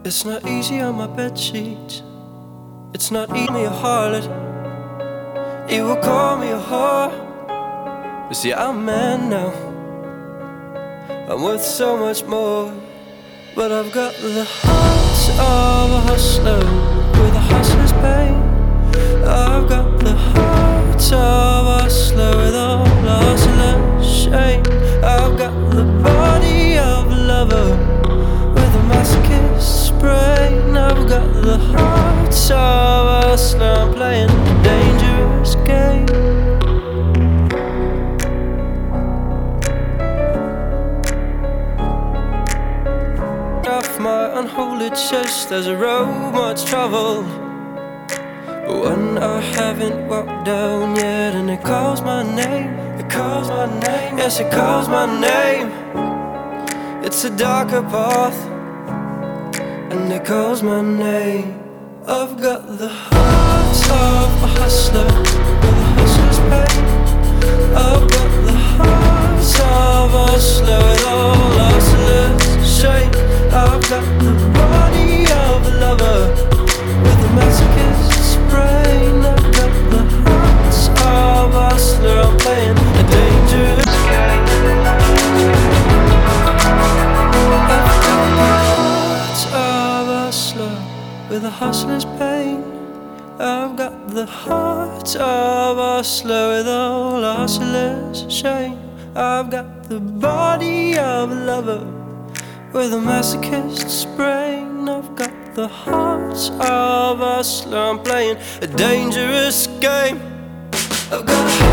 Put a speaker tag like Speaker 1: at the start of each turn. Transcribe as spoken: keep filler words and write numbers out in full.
Speaker 1: It's not easy on my bedsheet. It's not easy, me a harlot. You will call me a whore, but see, I'm a man now. I'm worth so much more. But I've got the heart of a hustler with a hustler's pain. I've got the heart of a hustler with all a hustler's shame. I've got the body of a lover with a masochist's brain. I've got the heart of a hustler. I'm playing a dangerous game. Off my unholy chest, there's a road much traveled, but one I haven't walked down yet, and it calls my name. It calls my name. Yes, it calls my name. It's a darker path, and it calls my name. I've got the heart of a hustler with a hustler's pain. I've got the heart of a hustler with all a hustler's shame. I've got the body of a lover with a masochist's brain. I've got the heart of a hustler. I'm playing a dangerous game. I've got the heart of a hustler with a hustler's pain. I've got the heart of a hustler with all a hustler's shame. I've got the body of a lover with a masochist's brain. I've got the heart of a hustler. I'm playing a dangerous game. I've got